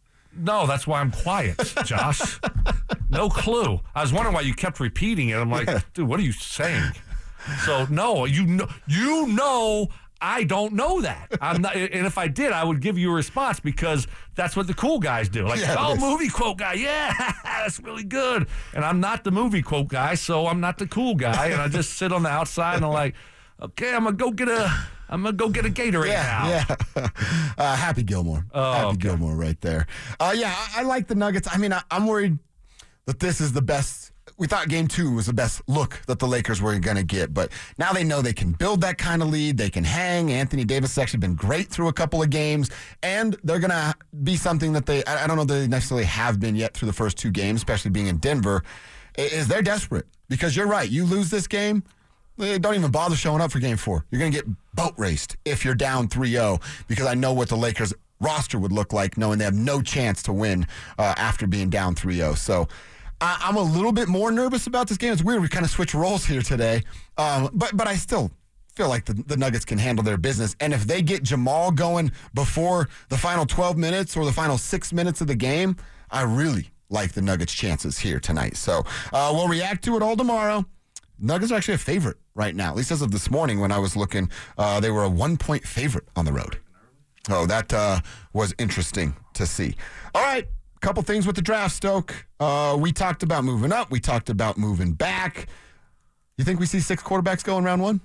No, that's why I'm quiet, Josh. No clue. I was wondering why you kept repeating it. I'm like, Yeah. dude, what are you saying? So, no, you know, you know I don't know that. I'm not, and if I did, I would give you a response because that's what the cool guys do. Like, Yeah, oh, it is. movie quote guy, yeah, that's really good. And I'm not the movie quote guy, so I'm not the cool guy. And I just sit on the outside and I'm like, okay, I'm gonna go get a, I'm gonna go get a Gatorade now. Yeah, yeah. uh, Happy Gilmore. Oh, Happy okay. Gilmore right there. Uh, yeah, I, I like the Nuggets. I mean, I, I'm worried that this is the best. We thought game two was the best look that the Lakers were going to get, but now they know they can build that kind of lead. They can hang. Anthony Davis has actually been great through a couple of games, and they're going to be something that they, I I don't know that they necessarily have been yet through the first two games, especially being in Denver, i- is they're desperate. Because you're right. You lose this game, eh, don't even bother showing up for game four. You're going to get boat raced if you're down three oh, because I know what the Lakers roster would look like knowing they have no chance to win uh, after being down three oh. So I, I'm a little bit more nervous about this game. It's weird. We kind of switch roles here today. Um, but but I still feel like the, the Nuggets can handle their business. And if they get Jamal going before the final twelve minutes or the final six minutes of the game, I really like the Nuggets' chances here tonight. So uh, we'll react to it all tomorrow. Nuggets are actually a favorite right now, at least as of this morning when I was looking. Uh, they were a one-point favorite on the road. Oh, that uh, was interesting to see. All right, couple things with the draft, Stoke. Uh, we talked about moving up. We talked about moving back. You think we see six quarterbacks go in round one?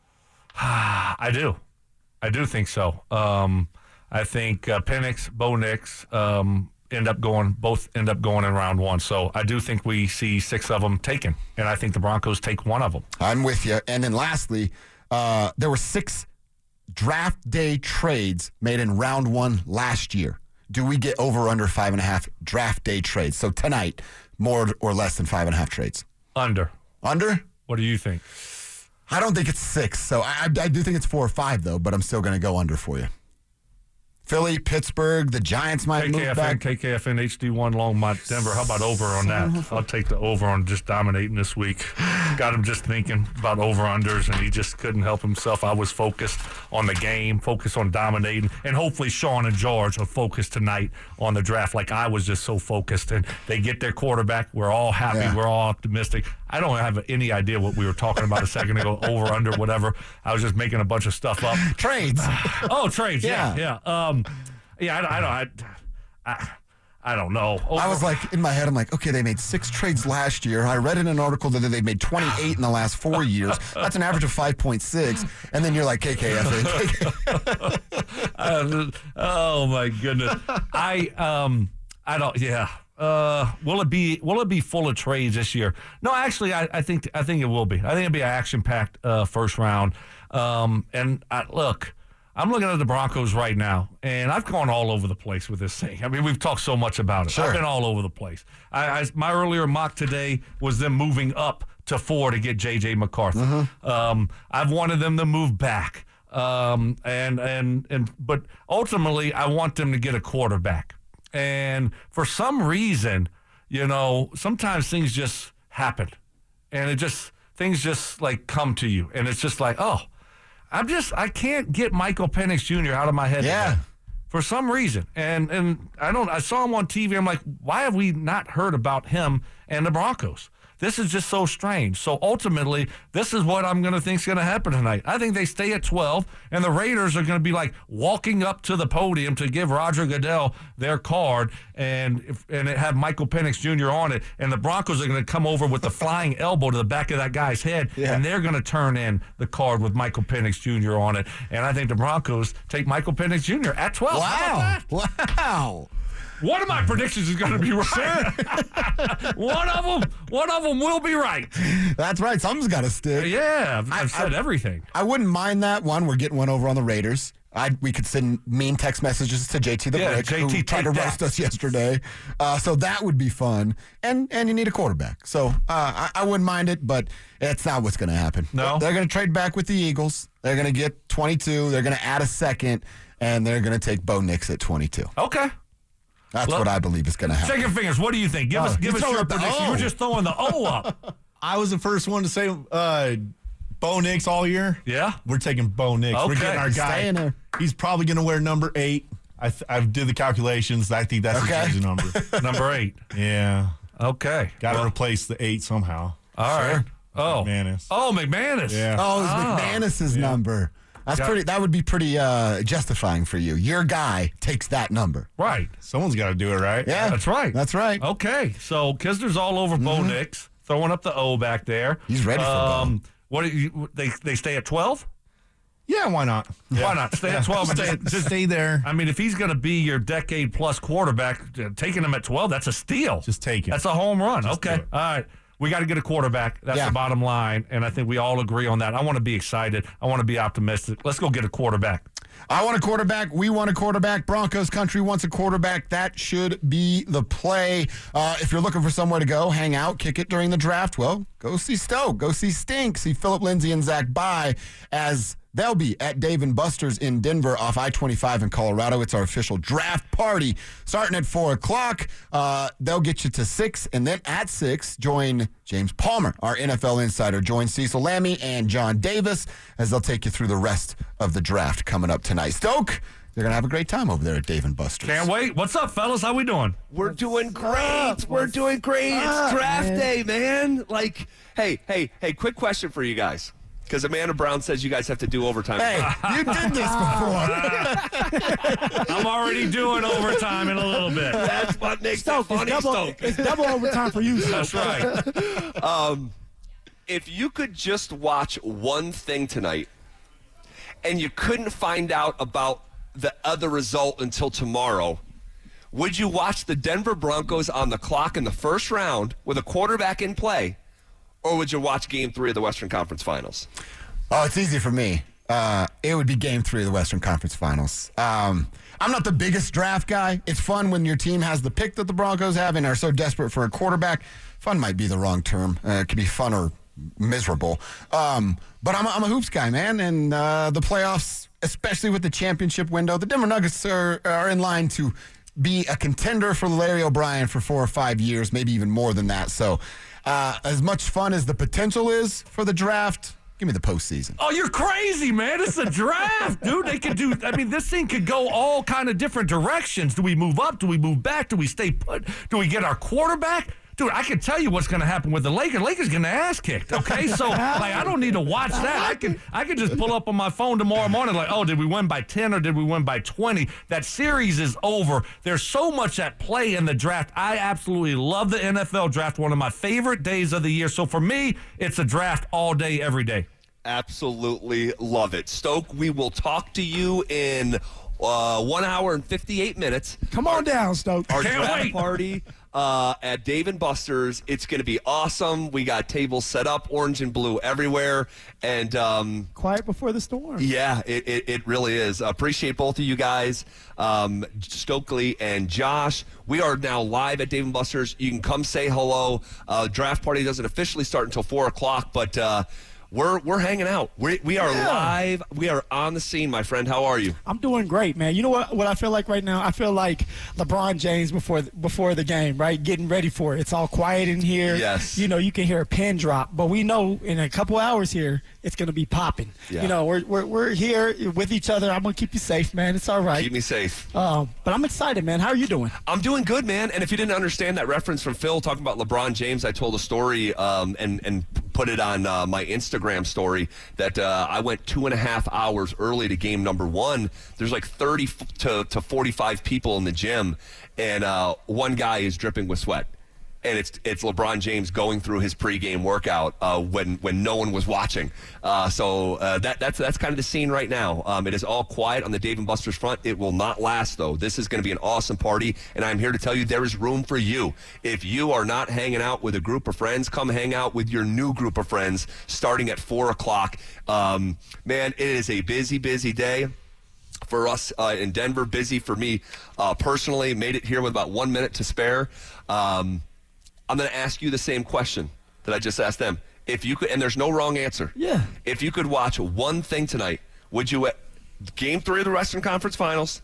I do. I do think so. Um, I think uh, Penix, Bo Nix um, end up going, both end up going in round one. So I do think we see six of them taken, and I think the Broncos take one of them. I'm with you. And then lastly, uh, there were six draft day trades made in round one last year. Do we get over or under five and a half draft day trades? So tonight, more or less than five and a half trades. Under. Under? What do you think? I don't think it's six. So I, I do think it's four or five, though, but I'm still going to go under for you. Philly, Pittsburgh, the Giants might move K K F N, back. K K F N, H D one, Longmont, Denver. How about over on that? I'll take the over on just dominating this week. Got him just thinking about over-unders, and he just couldn't help himself. I was focused on the game, focused on dominating, and hopefully Sean and George are focused tonight on the draft like I was just so focused. And they get their quarterback. We're all happy. Yeah. We're all optimistic. I don't have any idea what we were talking about a second ago, over, under, whatever. I was just making a bunch of stuff up. Trades. Oh, trades. Yeah, Yeah. yeah. Um, yeah, I, I don't. I, I, I don't know. Over, I was like, in my head, I'm like, okay, they made six trades last year. I read in an article that they made twenty-eight in the last four years. That's an average of five point six. And then you're like, K K F N. uh, oh my goodness. I um, I don't. Yeah. Uh, will it be? Will it be full of trades this year? No, actually, I, I think I think it will be. I think it'll be an action-packed uh, first round. Um, and I, look. I'm looking at the Broncos right now, and I've gone all over the place with this thing. I mean, we've talked so much about it. Sure. I've been all over the place. I, I, my earlier mock today was them moving up to four to get J J McCarthy. Mm-hmm. Um, I've wanted them to move back, um, and and and but ultimately, I want them to get a quarterback. And for some reason, you know, sometimes things just happen. And it just, things just like come to you. And it's just like, oh, I'm just, I can't get Michael Penix Junior out of my head. Yeah. Today. For some reason. And and I don't I saw him on T V. I'm like, why have we not heard about him and the Broncos? This is just so strange. So ultimately, this is what I'm going to think is going to happen tonight. I think they stay at twelve, and the Raiders are going to be like walking up to the podium to give Roger Goodell their card and if, and it have Michael Penix Junior on it, and the Broncos are going to come over with the flying elbow to the back of that guy's head, yeah. and they're going to turn in the card with Michael Penix Junior on it. And I think the Broncos take Michael Penix Junior at twelve. Wow. Wow. One of my predictions is going to be right. one of them, one of them will be right. That's right. Something's got to stick. Yeah, I've, I've I, said I, everything. I wouldn't mind that. One, we're getting one over on the Raiders. I we could send mean text messages to J T the Yeah, Brick, J T, who tried to take roast that. us yesterday. Uh, so that would be fun. And and you need a quarterback. So uh, I, I wouldn't mind it, but it's not what's going to happen. No? They're going to trade back with the Eagles. They're going to get twenty-two. They're going to add a second, and they're going to take Bo Nix at twenty-two. Okay. That's Well, what I believe is going to happen. Shake your fingers. What do you think? Give Oh, us, give you us throwing your up the prediction. O. You were just throwing the O up. I was the first one to say uh, Bo Nix all year. Yeah? We're taking Bo Nix. We're Okay. getting our guy. Staying there. He's probably going to wear number eight. I th- I did the calculations. I think that's Okay. his jersey number. Number eight. Yeah. Okay. Got to Well, replace the eight somehow. all right. Sure. Oh. McManus. Oh, McManus. Yeah. Oh, it's Ah. McManus's number. That's Got- pretty. That would be pretty uh, justifying for you. Your guy takes that number. Right. Someone's got to do it, right? Yeah, That's right. That's right. Okay. So Kisner's all over Bo Nix, throwing up the O back there. He's ready for um, What do you, they they stay at twelve? Yeah, why not? Why not? Stay at twelve and Stay, just, just stay there. I mean, if he's going to be your decade-plus quarterback, uh, taking him at twelve, that's a steal. Just take it. That's a home run. Just okay. do it. All right. We got to get a quarterback. That's Yeah. the bottom line, and I think we all agree on that. I want to be excited. I want to be optimistic. Let's go get a quarterback. I want a quarterback. We want a quarterback. Broncos country wants a quarterback. That should be the play. Uh, if you're looking for somewhere to go, hang out, kick it during the draft, well, go see Stoke. Go see Stink. See Philip Lindsay and Zach Bye as they'll be at Dave and Buster's in Denver off I twenty-five in Colorado. It's our official draft party starting at four o'clock. Uh, they'll get you to six, and then at six, join James Palmer, our N F L insider. Join Cecil Lammy and John Davis as they'll take you through the rest of the draft coming up tonight. Stoke, they're going to have a great time over there at Dave and Buster's. Can't wait. What's up, fellas? How we doing? We're doing great. We're doing great. It's draft day, man. Like, hey, hey, hey, quick question for you guys. Because Amanda Brown says you guys have to do overtime. Hey, you did this before. I'm already doing overtime in a little bit. That's what makes Stoke, it funny, it's double, Stoke. it's double overtime for you, Stoke. That's right. Um, if you could just watch one thing tonight and you couldn't find out about the other result until tomorrow, would you watch the Denver Broncos on the clock in the first round with a quarterback in play, or would you watch game three of the Western Conference Finals? Oh, it's easy for me. Uh, it would be game three of the Western Conference Finals. Um, I'm not the biggest draft guy. It's fun when your team has the pick that the Broncos have and are so desperate for a quarterback. Fun might be the wrong term. Uh, it could be fun or miserable. Um, but I'm a, I'm a hoops guy, man. And uh, the playoffs, especially with the championship window, the Denver Nuggets are, are in line to be a contender for Larry O'Brien for four or five years, maybe even more than that. So uh, as much fun as the potential is for the draft, give me the postseason. Oh, you're crazy, man. It's a draft, dude. They could do, I mean, this thing could go all kind of different directions. Do we move up? Do we move back? Do we stay put? Do we get our quarterback? Dude, I can tell you what's going to happen with the Lakers. Lakers getting their ass kicked, okay? So, like, I don't need to watch that. I can I can just pull up on my phone tomorrow morning like, oh, did we win by ten or did we win by twenty? That series is over. There's so much at play in the draft. I absolutely love the N F L draft, one of my favorite days of the year. So, for me, it's a draft all day, every day. Absolutely love it. Stoke, we will talk to you in uh, one hour and fifty-eight minutes. Come on down, Stoke. Our Can't draft wait. party uh, at Dave and Buster's. It's going to be awesome. We got tables set up, orange and blue everywhere. And um, Quiet before the storm. yeah, it, it, it really is. Appreciate both of you guys, um, Stokely and Josh. We are now live at Dave and Buster's. You can come say hello. Uh, draft party doesn't officially start until four o'clock, but uh, we're we're hanging out. We we are Yeah. live. We are on the scene, my friend. How are you? I'm doing great, man. You know what? What I feel like right now? I feel like LeBron James before before the game, right? Getting ready for it. It's all quiet in here. Yes. You know, you can hear a pin drop, but we know in a couple hours here, it's gonna be popping. Yeah. You know, we're, we're we're here with each other. I'm gonna keep you safe, man. It's all right. Keep me safe. Um, but I'm excited, man. How are you doing? I'm doing good, man. And if you didn't understand that reference from Phil talking about LeBron James, I told a story um, and and put it on uh, my Instagram story that uh, I went two and a half hours early to game number one. There's like thirty to, to forty-five people in the gym, and uh, one guy is dripping with sweat. And it's it's LeBron James going through his pregame workout uh, when when no one was watching. Uh, so uh, that that's that's kind of the scene right now. Um, it is all quiet on the Dave and Buster's front. It will not last though. This is going to be an awesome party, and I'm here to tell you there is room for you. If you are not hanging out with a group of friends, come hang out with your new group of friends starting at four o'clock. Um, man, it is a busy, busy day. For us uh, in Denver, busy for me uh, personally. Made it here with about one minute to spare. Um, I'm going to ask you the same question that I just asked them. If you could, and there's no wrong answer. Yeah. If you could watch one thing tonight, would you? Game three of the Western Conference Finals.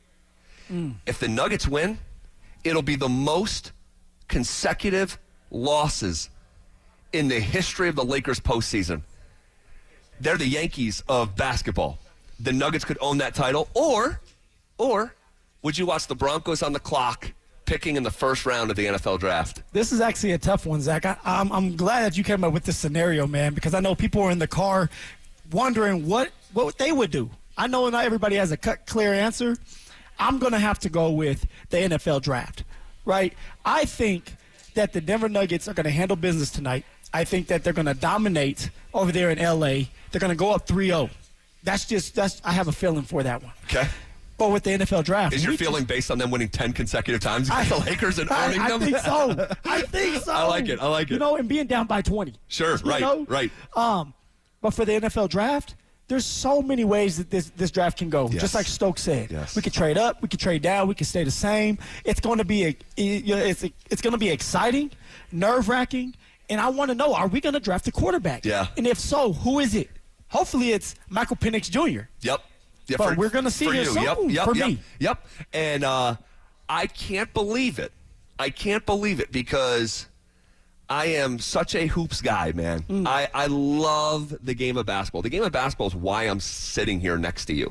Mm. If the Nuggets win, it'll be the most consecutive losses in the history of the Lakers postseason. They're the Yankees of basketball. The Nuggets could own that title, or, or would you watch the Broncos on the clock picking in the first round of the N F L draft? This is actually a tough one, Zach. I, I'm, I'm glad that you came up with this scenario, man, because I know people are in the car wondering what, what they would do. I know not everybody has a cut, clear answer. I'm going to have to go with the N F L draft, right? I think that the Denver Nuggets are going to handle business tonight. I think that they're going to dominate over there in L A. They're going to go up three oh. That's just, that's, I have a feeling for that one. Okay. But with the N F L draft. Is your we feeling just- based on them winning ten consecutive times against the Lakers and I, owning I them? think so. I think so. I like it. I like it. You know, and being down by twenty. Sure, You right, know? right. Um, but for the N F L draft, there's so many ways that this, this draft can go. Yes. Just like Stokes said, Yes. we could trade up, we could trade down, we could stay the same. It's going to be a, it's it's going to be exciting, nerve wracking, and I want to know: are we going to draft a quarterback? Yeah. And if so, who is it? Hopefully, it's Michael Penix Junior Yep. Yeah, But we're gonna see for here you. soon, Yep, yep, for yep, me. Yep. And uh, I can't believe it. I can't believe it because I am such a hoops guy, man. Mm. I, I love the game of basketball. The game of basketball is why I'm sitting here next to you.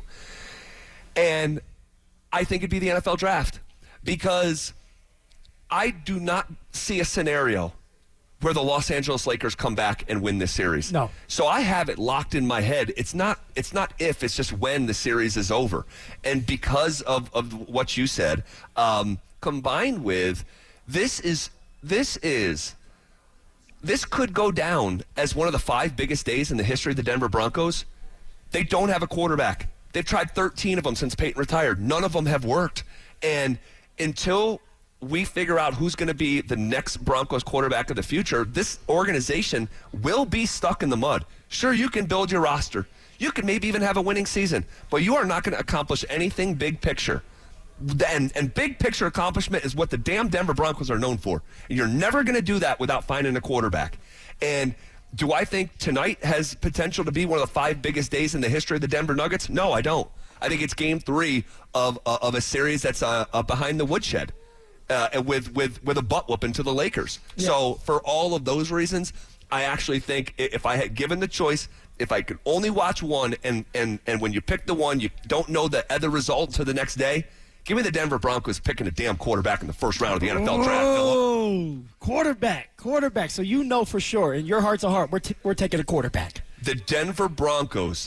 And I think it'd be the N F L draft because I do not see a scenario where the Los Angeles Lakers come back and win this series. No. So I have it locked in my head. It's not it's not if, it's just when the series is over. And because of, of what you said, um, combined with this is this is this could go down as one of the five biggest days in the history of the Denver Broncos. They don't have a quarterback. They've tried thirteen of them since Peyton retired. None of them have worked. And until we figure out who's going to be the next Broncos quarterback of the future, this organization will be stuck in the mud. Sure, you can build your roster. You can maybe even have a winning season, but you are not going to accomplish anything big picture. And, and big picture accomplishment is what the damn Denver Broncos are known for. And you're never going to do that without finding a quarterback. And do I think tonight has potential to be one of the five biggest days in the history of the Denver Nuggets? No, I don't. I think it's game three of, uh, of a series that's uh, uh, behind the woodshed. Uh, with with with a butt whooping to the Lakers. Yeah. So for all of those reasons, I actually think i- if I had given the choice, if I could only watch one, and and and when you pick the one, you don't know the other result to the next day. Give me the Denver Broncos picking a damn quarterback in the first round of the N F L draft. Philip. Oh, quarterback, quarterback. So you know for sure, in your heart's of heart, we're t- we're taking a quarterback. The Denver Broncos.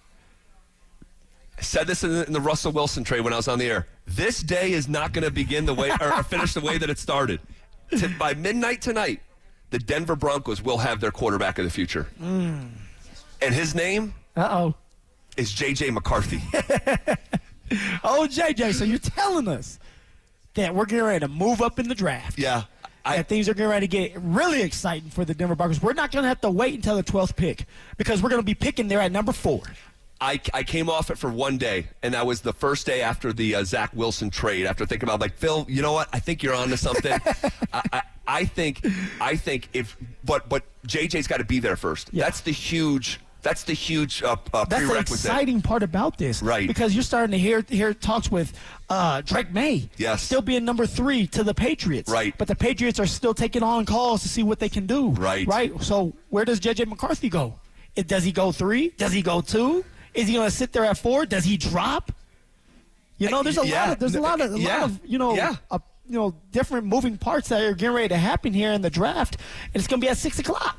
I said this in the, in the Russell Wilson trade when I was on the air. This day is not going to begin the way or, or finish the way that it started. To, by midnight tonight, the Denver Broncos will have their quarterback of the future. Mm. And his name Uh oh. is J J McCarthy. Oh, J J. So you're telling us that we're getting ready to move up in the draft? Yeah. I, That things are getting ready to get really exciting for the Denver Broncos. We're not going to have to wait until the twelfth pick because we're going to be picking there at number four. I, I came off it for one day, and that was the first day after the uh, Zach Wilson trade. After thinking about, like, Phil, you know what? I think you're onto something. I, I, I think, I think if, but but J J's got to be there first. Yeah. That's the huge. That's the huge uh, uh, That's the prerequisite. exciting part about this, Right. Because you're starting to hear hear talks with uh, Drake May, Yes. still being number three to the Patriots, Right. But the Patriots are still taking on calls to see what they can do, Right. Right. So where does J J McCarthy go? It, does he go three? Does he go two? Is he going to sit there at four? Does he drop? You know, there's a Yeah. lot of there's a lot of a Yeah. lot of you know Yeah. uh, you know different moving parts that are getting ready to happen here in the draft, and it's going to be at six o'clock.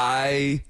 I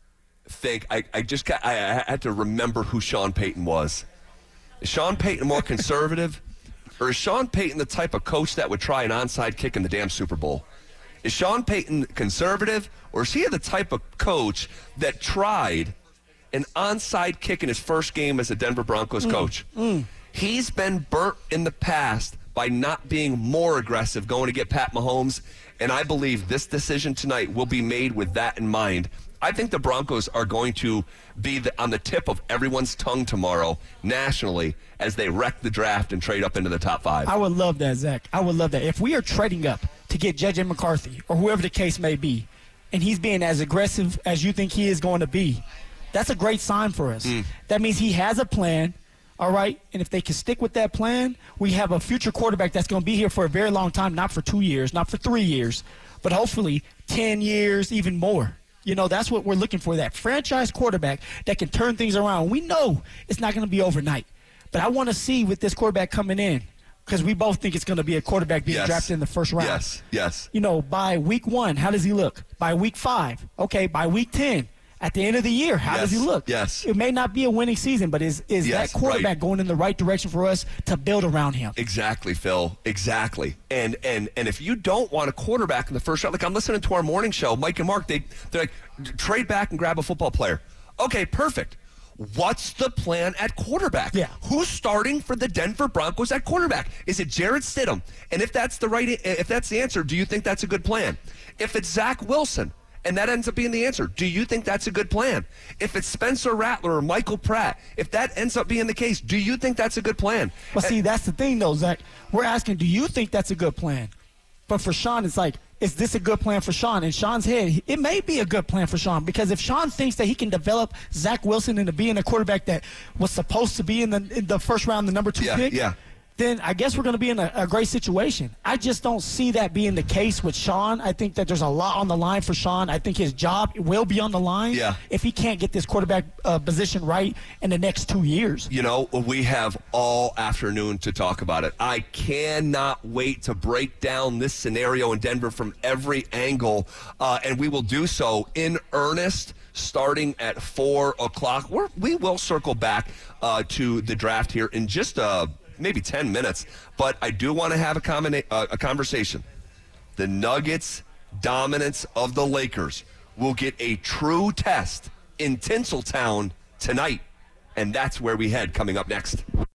think I, I just got, I, I had to remember who Sean Payton was. Is Sean Payton more conservative, or is Sean Payton the type of coach that would try an onside kick in the damn Super Bowl? Is Sean Payton conservative, or is he the type of coach that tried an onside kick in his first game as a Denver Broncos Mm, coach? mm. He's been burnt in the past by not being more aggressive going to get Pat Mahomes, and I believe this decision tonight will be made with that in mind. I think the Broncos are going to be the, on the tip of everyone's tongue tomorrow nationally as they wreck the draft and trade up into the top five. I would love that, Zach. I would love that. If we are trading up to get J J McCarthy or whoever the case may be, and he's being as aggressive as you think he is going to be, that's a great sign for us. Mm. That means he has a plan, all right? And if they can stick with that plan, we have a future quarterback that's going to be here for a very long time, not for two years, not for three years, but hopefully ten years, even more. You know, that's what we're looking for, that franchise quarterback that can turn things around. We know it's not going to be overnight, but I want to see with this quarterback coming in, because we both think it's going to be a quarterback being Yes. drafted in the first round. Yes, yes. You know, by week one, how does he look? By week five, okay, by week ten, at the end of the year, how Yes, does he look? yes. It may not be a winning season, but is is Yes, that quarterback right. going in the right direction for us to build around him? Exactly, Phil. Exactly. And and and if you don't want a quarterback in the first round, like I'm listening to our morning show, Mike and Mark, they they're like, trade back and grab a football player. Okay, perfect. What's the plan at quarterback? Yeah. Who's starting for the Denver Broncos at quarterback? Is it Jarrett Stidham? And if that's the right, if that's the answer, do you think that's a good plan? If it's Zach Wilson, and that ends up being the answer, do you think that's a good plan? If it's Spencer Rattler or Michael Pratt, if that ends up being the case, do you think that's a good plan? But see, that's the thing, though, Zach. We're asking, do you think that's a good plan? But for Sean, it's like, is this a good plan for Sean? In Sean's head, it may be a good plan for Sean, because if Sean thinks that he can develop Zach Wilson into being a quarterback that was supposed to be in the in the first round, the number two Yeah, pick, yeah. then I guess we're going to be in a, a great situation. I just don't see that being the case with Sean. I think that there's a lot on the line for Sean. I think his job will be on the line Yeah. if he can't get this quarterback uh, position right in the next two years. You know, we have all afternoon to talk about it. I cannot wait to break down this scenario in Denver from every angle, uh, and we will do so in earnest starting at four o'clock. We're, we will circle back uh, to the draft here in just a maybe ten minutes, but I do want to have a, combina- uh, a conversation. The Nuggets' dominance of the Lakers will get a true test in Tinseltown tonight, and that's where we head coming up next.